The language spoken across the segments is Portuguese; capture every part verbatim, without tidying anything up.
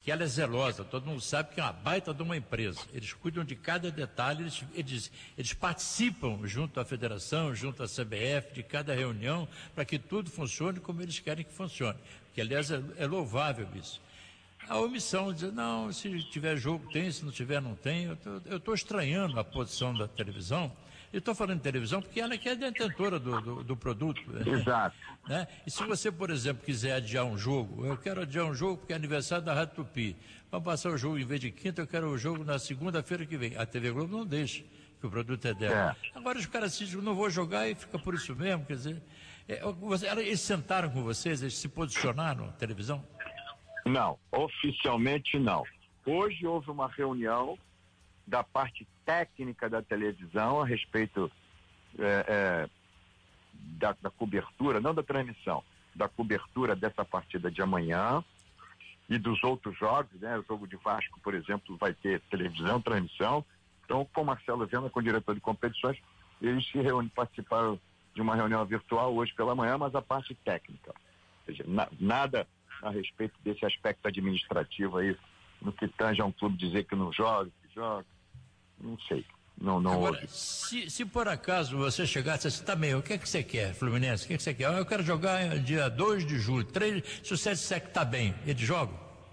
que ela é zelosa, todo mundo sabe que é uma baita de uma empresa. Eles cuidam de cada detalhe, eles, eles, eles participam junto à federação, junto à C B F, de cada reunião, para que tudo funcione como eles querem que funcione. Que, aliás, é, é louvável isso. A omissão de dizer, não, se tiver jogo tem, se não tiver não tem. Eu estou estranhando a posição da televisão. Eu estou falando de televisão porque ela que é detentora do, do, do produto. Exato. Né? E se você, por exemplo, quiser adiar um jogo, eu quero adiar um jogo porque é aniversário da Rádio Tupi. Vamos passar o jogo em vez de quinta, eu quero o jogo na segunda-feira que vem. A T V Globo não deixa, que o produto é dela. É. Agora os caras dizem, não vou jogar e fica por isso mesmo, quer dizer. É, você, eles sentaram com vocês, eles se posicionaram na televisão? Não, oficialmente não. Hoje houve uma reunião da parte técnica da televisão a respeito é, é, da, da cobertura, não da transmissão, da cobertura dessa partida de amanhã e dos outros jogos, né? O jogo de Vasco, por exemplo, vai ter televisão, transmissão. Então, com o Marcelo Viana, com o diretor de competições, eles se reúnem, participaram de uma reunião virtual hoje pela manhã, mas a parte técnica. Ou seja, na, nada a respeito desse aspecto administrativo aí, no que tange a um clube dizer que não joga, que joga, não sei, não, não Agora, houve. Se, se por acaso você chegasse assim, tá bem, o que é que você quer, Fluminense, o que é que você quer? Eu quero jogar dia dois de julho, três, se você disser que tá bem, eles jogam?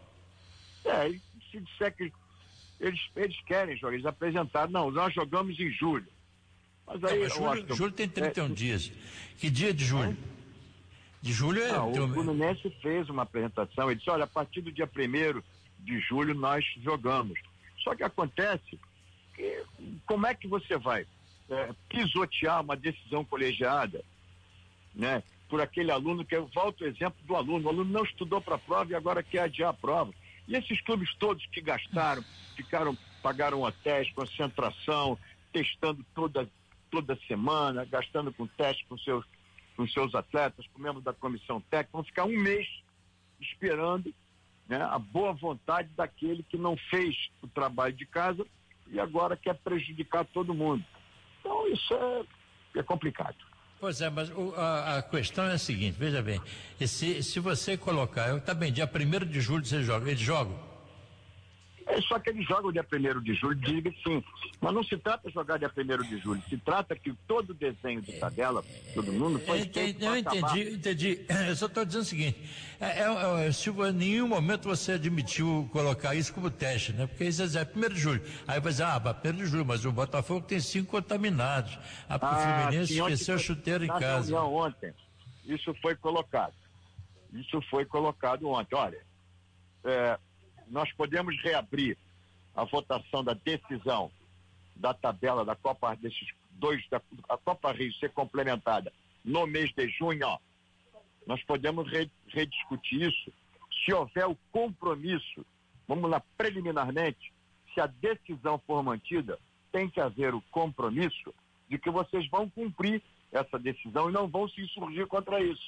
É, se disser que eles, eles querem jogar, eles apresentaram, não, nós jogamos em julho. Mas aí, não, mas julho, que, julho tem trinta e um é, dias. Que dia de julho? De julho é... Não, tem... o Fluminense fez uma apresentação, ele disse, olha, a partir do dia primeiro de julho nós jogamos. Só que acontece que, como é que você vai é, pisotear uma decisão colegiada, né, por aquele aluno que, eu volto o exemplo do aluno, o aluno não estudou para a prova e agora quer adiar a prova. E esses clubes todos que gastaram, ficaram, pagaram hotéis, concentração, testando toda, toda semana, gastando com teste com seus com seus atletas, com membros da comissão técnica, vão ficar um mês esperando, né, a boa vontade daquele que não fez o trabalho de casa e agora quer prejudicar todo mundo. Então isso é, é complicado. Pois é, mas o, a, a questão é a seguinte, veja bem, se, se você colocar, tá bem, dia primeiro de julho você joga, eles jogam? É só que eles jogam dia primeiro de julho, diga sim. Mas não se trata de jogar dia primeiro de julho, se trata que todo o desenho de tabela, todo mundo foi eu feito entendi, eu entendi, entendi. Eu só estou dizendo o seguinte, é, é, é, se em nenhum momento você admitiu colocar isso como teste, né? Porque isso é primeiro de julho. Aí vai dizer, ah, primeiro de julho, mas o Botafogo tem cinco contaminados. Ah, porque ah, o Fluminense sim, esqueceu o chuteiro em na casa. Reunião ontem, isso foi colocado. Isso foi colocado ontem. Olha, é, nós podemos reabrir a votação da decisão da tabela da Copa, desses dois, da a Copa Rio ser complementada no mês de junho, ó, nós podemos re, rediscutir isso se houver o compromisso, vamos lá, preliminarmente, se a decisão for mantida, tem que haver o compromisso de que vocês vão cumprir essa decisão e não vão se insurgir contra isso.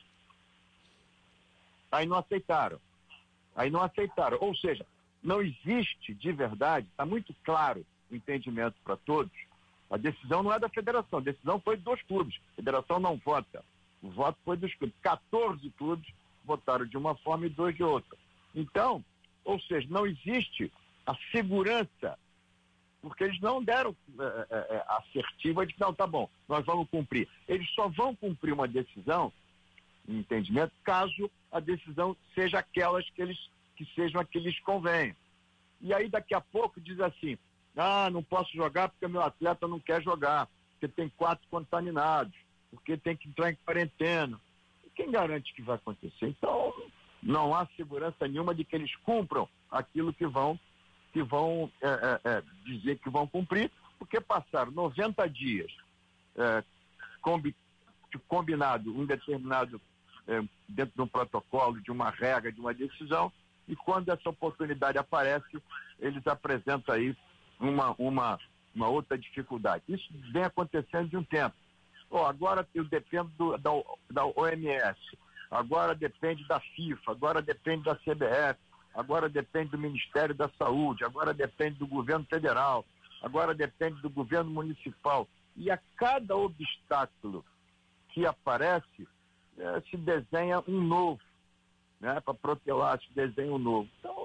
Aí não aceitaram. Aí não aceitaram. Ou seja, não existe de verdade, está muito claro o entendimento para todos. A decisão não é da federação, a decisão foi dos clubes. A federação não vota. O voto foi dos clubes. quatorze clubes votaram de uma forma e dois de outra. Então, ou seja, não existe a segurança, porque eles não deram é, é, assertiva de que não, tá bom, nós vamos cumprir. Eles só vão cumprir uma decisão, um entendimento, caso a decisão seja aquelas que eles que sejam a que lhes convenham. E aí daqui a pouco diz assim, ah, não posso jogar porque meu atleta não quer jogar, porque tem quatro contaminados, porque tem que entrar em quarentena. E quem garante que vai acontecer? Então, não há segurança nenhuma de que eles cumpram aquilo que vão, que vão é, é, é, dizer que vão cumprir, porque passaram noventa dias é, combi, combinado, um determinado, é, dentro de um protocolo, de uma regra, de uma decisão, e quando essa oportunidade aparece, eles apresentam aí uma, uma, uma outra dificuldade. Isso vem acontecendo de um tempo. Oh, agora eu dependo do, da, da O M S, agora depende da FIFA, agora depende da C B F, agora depende do Ministério da Saúde, agora depende do governo federal, agora depende do governo municipal. E a cada obstáculo que aparece, eh, se desenha um novo. Né, para protelar esse desenho novo. Então,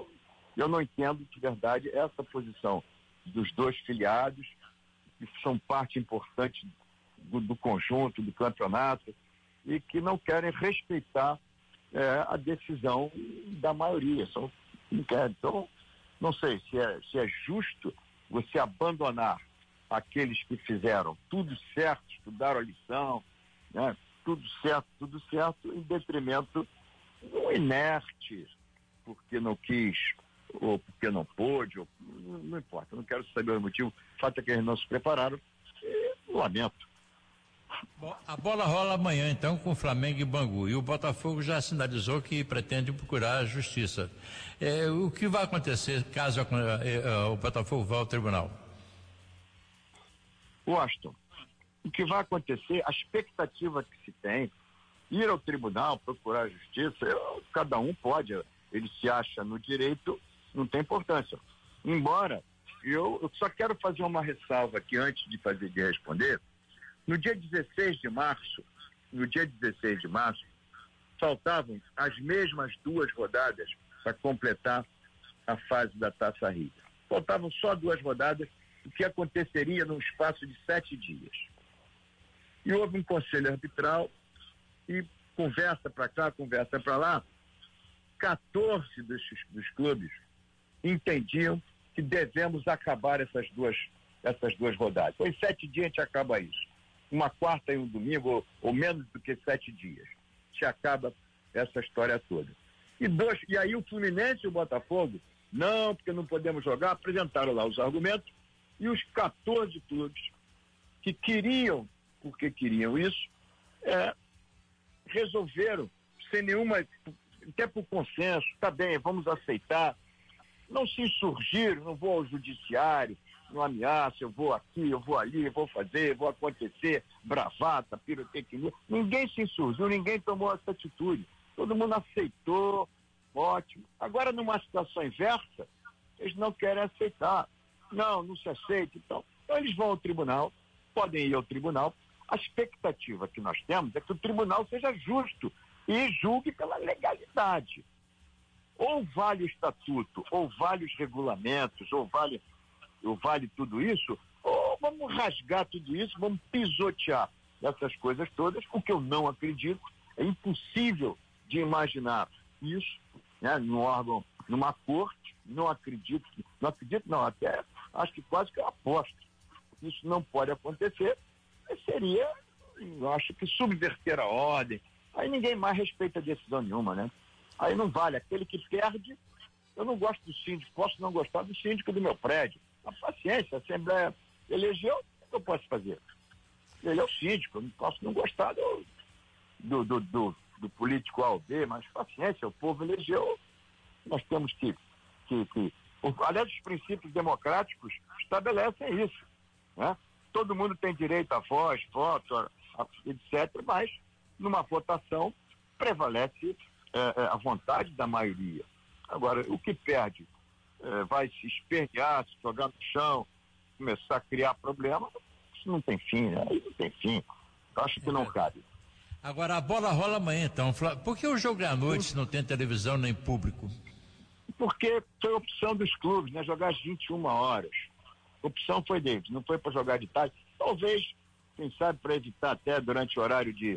Eu não entendo, de verdade, essa posição dos dois filiados, que são parte importante do, do conjunto, do campeonato, e que não querem respeitar é, a decisão da maioria. São, não querem. Então, não sei se é, se é justo você abandonar aqueles que fizeram tudo certo, estudaram a lição, né? Tudo certo, tudo certo, em detrimento do inerte, porque não quis, ou porque não pôde, ou, não, não importa, não quero saber o motivo. O fato é que eles não se prepararam, e lamento. Bom, a bola rola amanhã, então, com o Flamengo e Bangu. E o Botafogo já sinalizou que pretende procurar a justiça. É, o que vai acontecer caso a, a, a, o Botafogo vá ao tribunal? Washington, o que vai acontecer, a expectativa que se tem, ir ao tribunal, procurar a justiça, eu, cada um pode, ele se acha no direito, não tem importância. Embora, eu, eu só quero fazer uma ressalva aqui antes de fazer de responder. No dia dezesseis de março, no dia dezesseis de março, faltavam as mesmas duas rodadas para completar a fase da Taça Rio. Faltavam só duas rodadas, o que aconteceria num espaço de sete dias. E houve um conselho arbitral e conversa para cá, conversa para lá, quatorze dos, dos clubes entendiam que devemos acabar essas duas, essas duas rodadas. Então, em sete dias a gente acaba isso. Uma quarta e um domingo, ou, ou menos do que sete dias. Se acaba essa história toda. E, dois, e aí o Fluminense e o Botafogo, não, porque não podemos jogar, apresentaram lá os argumentos, e os quatorze clubes que queriam, porque queriam isso, é, resolveram, sem nenhuma, até por consenso, tá bem, vamos aceitar, não se insurgir, não vou ao judiciário, não ameaça, eu vou aqui, eu vou ali, eu vou fazer, vou acontecer, bravata, pirotecnia. Ninguém se insurgiu, ninguém tomou essa atitude. Todo mundo aceitou, ótimo. Agora, numa situação inversa, eles não querem aceitar. Não, não se aceita. Então, então eles vão ao tribunal, podem ir ao tribunal. A expectativa que nós temos é que o tribunal seja justo e julgue pela legalidade. Ou vale o estatuto, ou vale os regulamentos, ou vale... ou vale tudo isso, ou vamos rasgar tudo isso, vamos pisotear essas coisas todas, o que eu não acredito, é impossível de imaginar isso, né, num órgão, numa corte, não acredito, não acredito não, até acho que quase que eu aposto, isso não pode acontecer, seria, eu acho que subverter a ordem, aí ninguém mais respeita decisão nenhuma, né? Aí não vale, aquele que perde, eu não gosto do síndico, posso não gostar do síndico do meu prédio, a paciência, a Assembleia elegeu, o que eu posso fazer? Ele é o síndico, eu não posso não gostar do, do, do, do, do político A ou B, mas paciência, o povo elegeu, nós temos que, que, que aliás, os princípios democráticos estabelecem isso, né? Todo mundo tem direito à voz, voto, a, a, etcétera, mas numa votação prevalece é, a vontade da maioria. Agora, o que perde é, vai se espernear, se jogar no chão, começar a criar problema, isso não tem fim, né? Aí não tem fim. Eu acho que não cabe. Agora, a bola rola amanhã, então. Por que o jogo é à noite se não tem televisão nem público? Porque foi opção dos clubes, né? Jogar às vinte e uma horas. A opção foi deles, não foi para jogar de tarde. Talvez, quem sabe, para evitar até durante o horário de,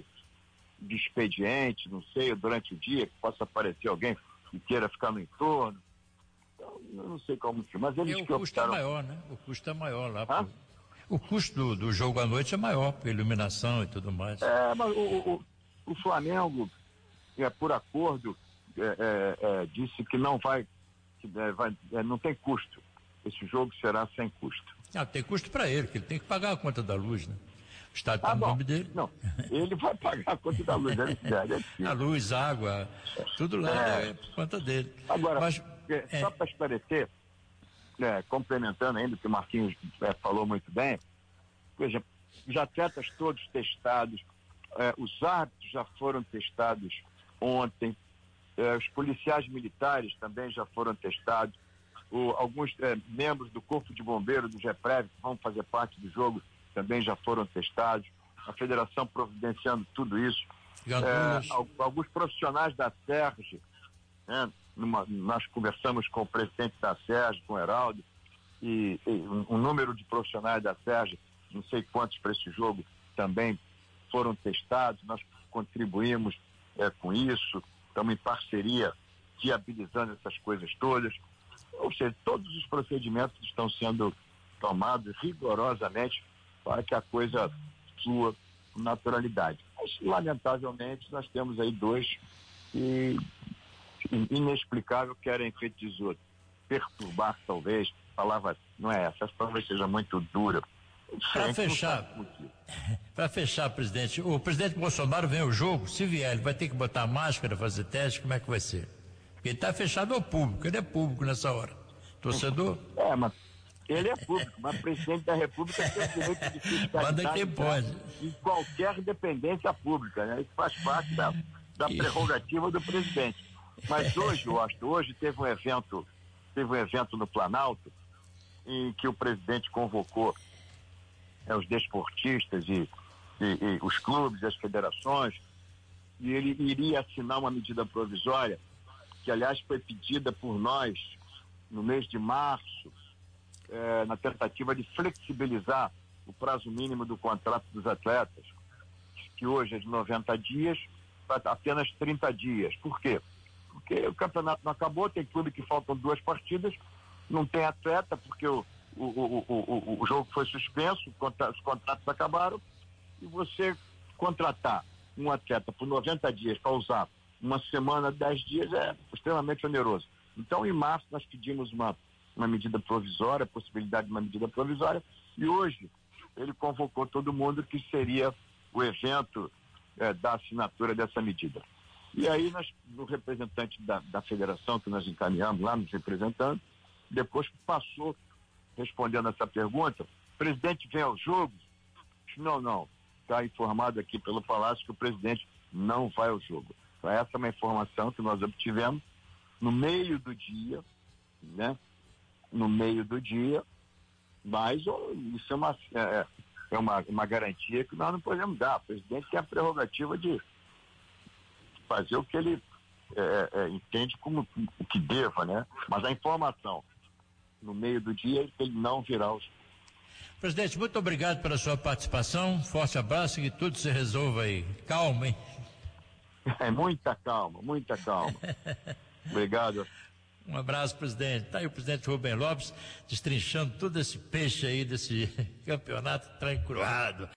de expediente, não sei, durante o dia, que possa aparecer alguém que queira ficar no entorno. Então, eu não sei como que, mas eles e que o custo optaram... é maior, né? O custo é maior lá. Por... O custo do, do jogo à noite é maior, por iluminação e tudo mais. É, mas o, o, o Flamengo, é, por acordo, é, é, é, disse que não vai, que, é, vai é, não tem custo. Esse jogo será sem custo. Ah, tem custo para ele, que ele tem que pagar a conta da luz, né? O Estado está ah, no bom, nome dele. Não, ele vai pagar a conta da luz, ele deve. A luz, água, tudo lá é, é por conta dele. Agora, Mas, é, é... só para esclarecer, é, complementando ainda o que o Marquinhos é, falou muito bem, veja, os atletas todos testados, é, os árbitros já foram testados ontem, é, os policiais militares também já foram testados, o, alguns é, membros do Corpo de Bombeiros do GEPREV que vão fazer parte do jogo também já foram testados, a federação providenciando tudo isso, é, alguns profissionais da SERJ, né, numa, nós conversamos com o presidente da Sérgio, com o Heraldo, e, e um, um número de profissionais da Sérgio, não sei quantos para esse jogo, também foram testados, nós contribuímos é, com isso, estamos em parceria, viabilizando essas coisas todas. Ou seja, todos os procedimentos estão sendo tomados rigorosamente para que a coisa flua com naturalidade. Mas, lamentavelmente, nós temos aí dois que, inexplicável, querem feito tesouro. Perturbar, talvez, a palavra não é essa, talvez seja muito dura. Para fechar, para fechar, presidente, o presidente Bolsonaro vem ao jogo, se vier, ele vai ter que botar máscara, fazer teste, como é que vai ser? Porque ele está fechado ao público, ele é público nessa hora. Torcedor? É, mas ele é público, mas presidente da República tem o direito de fiscalidade. Manda quem pode. Em qualquer dependência pública, né? Isso faz parte da, da prerrogativa do presidente. Mas hoje, Washington, hoje teve um evento, teve um evento no Planalto, em que o presidente convocou é, os desportistas e, e, e os clubes, as federações, e ele iria assinar uma medida provisória, que aliás foi pedida por nós no mês de março, é, na tentativa de flexibilizar o prazo mínimo do contrato dos atletas, que hoje é de noventa dias, para apenas trinta dias. Por quê? Porque o campeonato não acabou, tem clube que faltam duas partidas, não tem atleta, porque o O, o, o, o jogo foi suspenso, os contratos acabaram, e você contratar um atleta por noventa dias para usar uma semana, dez dias, é extremamente oneroso. Então, em março, nós pedimos uma, uma medida provisória, possibilidade de uma medida provisória, e hoje ele convocou todo mundo que seria o evento é, da assinatura dessa medida. E aí, nós, o representante da, da federação, que nós encaminhamos lá, nos representando, depois passou respondendo essa pergunta, o presidente vem ao jogo? Não, não. Está informado aqui pelo Palácio que o presidente não vai ao jogo. Então, essa é uma informação que nós obtivemos no meio do dia, né? No meio do dia, mas oh, isso é, uma, é, é uma, uma garantia que nós não podemos dar. O presidente tem a prerrogativa de fazer o que ele é, é, entende como o que deva, né? Mas a informação no meio do dia, ele não virá os... Presidente, muito obrigado pela sua participação, forte abraço e que tudo se resolva aí. Calma, hein? É, muita calma, muita calma. Obrigado. Um abraço, presidente. Tá aí o presidente Rubem Lopes destrinchando todo esse peixe aí desse campeonato tranquilado.